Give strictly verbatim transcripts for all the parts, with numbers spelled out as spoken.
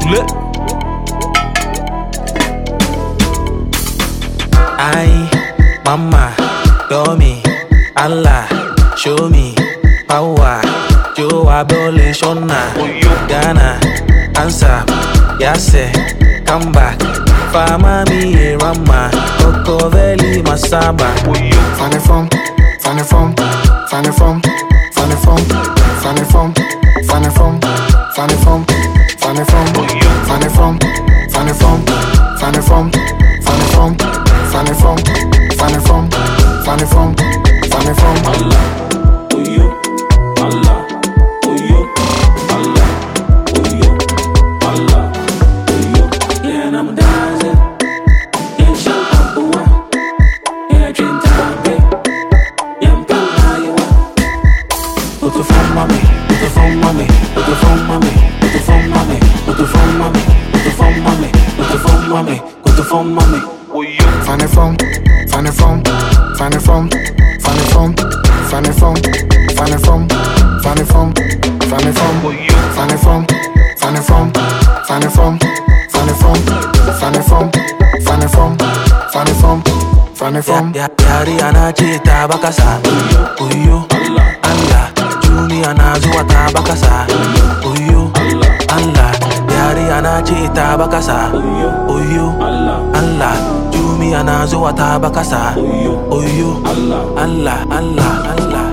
Sule. I, Mama, Domi, Allah, show me power. Joe Abole Shona, Ghana, answer, Yase, come back. Fama mi Rama, Coco Valley Masaba. Funny from, funny from, funny from, funny from, funny from, funny from, funny from, funny from, funny from, funny from, funny from, funny from, funny from, funny from, funny from, funny from. Allah, Uyo, Allah, Uyo, Allah, Uyo, Allah, Uyo. Yeah, and I'm dancing. Yeah, shout out the one. Yeah, drink time, yeah, I'm proud put the phone on me, put the phone on me, put the phone on me, put the phone on me, put the phone on me, put the phone on me, put the phone on me, put the phone on me. Funny from, funny from, funny from, funny from, funny from, funny from, funny from, funny from, funny from, funny from, funny from, funny from, funny from, funny from, funny from, funny from. Yari anachita bakasa, uyo, Allah, Juni anazuwa tabakasa, uyo, Allah, yari anachita bakasa, uyo, Allah, Jumi anazuwa tabakasa, uyo, Allah, Allah, Allah, Allah.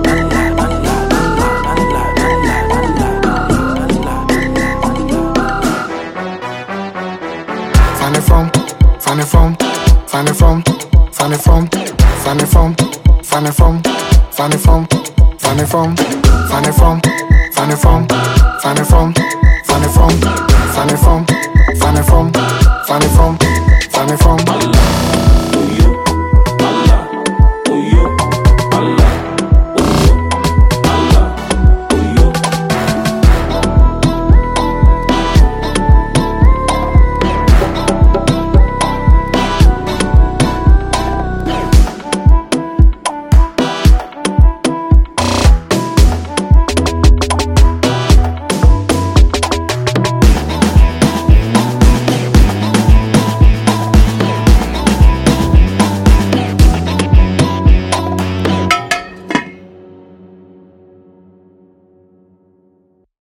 Funny from, funny from, funny from, funny from, funny from, funny from, funny from, funny from, funny from, funny from, funny from,